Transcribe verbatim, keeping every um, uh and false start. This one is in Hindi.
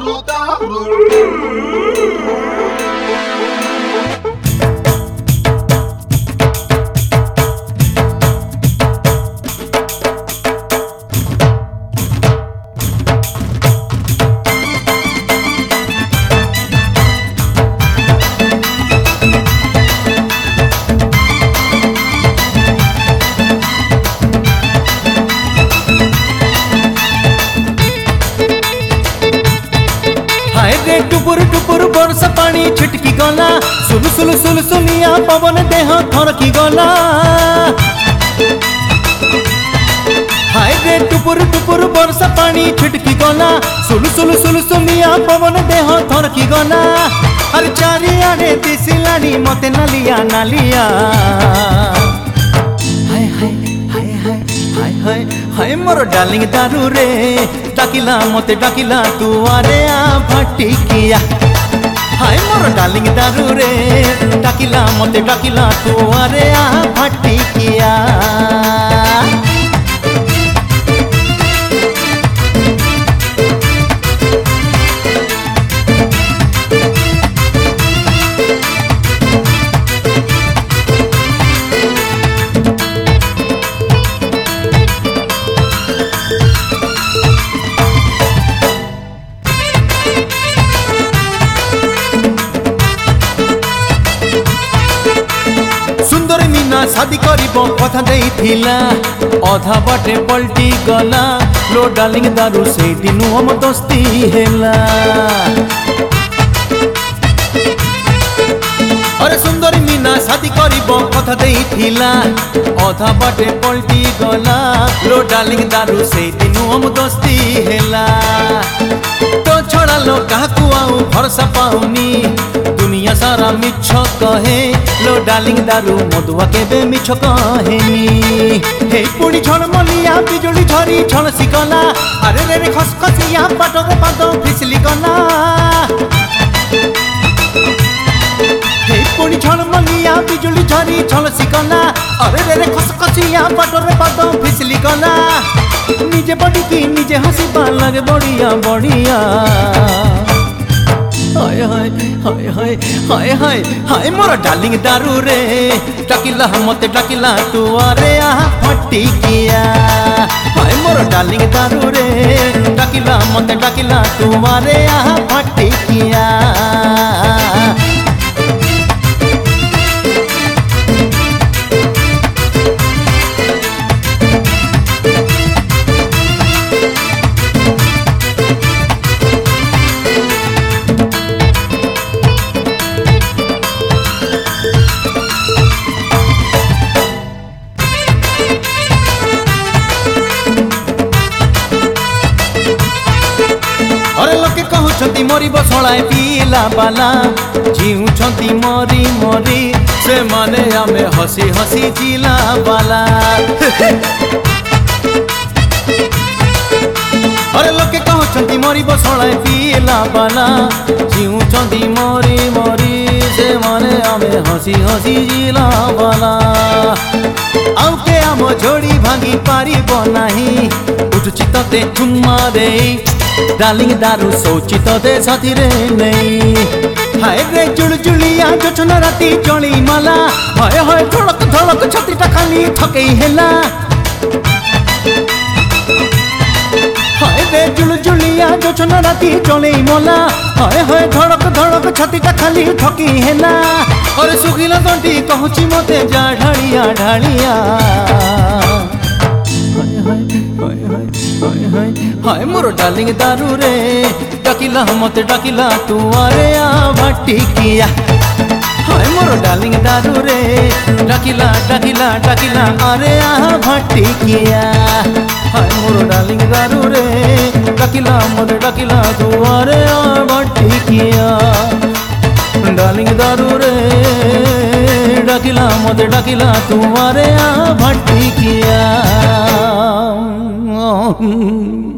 daru daru. टुपुर टुपुर बरसा पानी छिटकी गला सुलु सुलु सुलु सुनिया पवन देह थरकी गला। हाय रे टुपुर टुपुर बरसा पानी छिटकी गला सुलु सुलु सुलु सुनिया पवन देह थरकी गला। अरे चारिआडे दिसिलानी मते नालिया नालिया। हाय हाय हाय हाय हाय हाय हाय मोर डार्लिंग दारू रे डाकिला मते डाकिला तू आरे आ भटिकिया। हाय मोर डार्लिंग दारू रे डाकिला मते डाकिला तू आरे आ भटिकिया। शादी करिबो कथा देइथिला अधा बाटे पलटी गला लो डार्लिंग दारू से दिनु हम दोस्ती हेला। अरे सुंदरी मीना शादी करिबो कथा देइथिला अधा बाटे पलटी गला लो डार्लिंग दारू से दिनु हम दोस्ती हेला। तो छोड़ा लो काकू आऊ भरोसा पाउनी दुनिया सारा मिछ कहे लो डार्लिंग दारू मधुआ केबे मिछ कहेनी। हे पुणी छण मलिया बिजुली झरी छण सिकला अरे रे रे खस खसिया पाटरे पाद फिसली गला। हे पुणी छण मलिया बिजुली झरी छण सिकला अरे रे रे खस खसिया पाटरे पाद फिसली गला। निजे बड़ी की निजे हसीबा लगे बढ़िया बढ़िया। हाय हाय हाय हाय हाय हाय हाय मोर डार्लिंग दारू रे डाकिला मते डाकिला तू आरे आ भटिकिया। हाय मोर डार्लिंग दारू रे डाकिला मते डाकिला तू आरे आ भटिकिया। अरे लोके कहउछंती मरी बसळाए पीला बाला जीउछंती मरी मरी से माने आमे हसी हसी जिला बाला। अरे लोके कहउछंती मरी बसळाए पीला बाला जीउछंती मरी मरी से माने आमे हसी हसी जिला बाला। आउ के आम जोड़ी भांगी पारिबो नाही उठुची तते चुम्मा देई डार्लिंग दारू सोची तो दे साथी रे नहीं। हाय रे जुल जुलिया जो छन राती चली माला हाय हाय धड़क धड़क छाती टा खाली थकई हेला। हाय रे जुल जुलिया जो छन राती चली माला हाय हाय धड़क धड़क छाती टा खाली थकी हेला। और सुखिला तंटी कहूची मते जा ढालिया ढालिया। हाय मोर डार्लिंग दारू रे डाकिला मते डाकिला तू आरे आ भटिकिया। हाय मोर डार्लिंग दारू रे डाकिला डाकिला डाकिला आरे आ भटिकिया। हाय मोर डार्लिंग दारू रे डाकिला मते डाकिला तू आरे आ भटिकिया। डार्लिंग दारू रे डाकिला मते डाकिला तू आरे आ भटिकिया।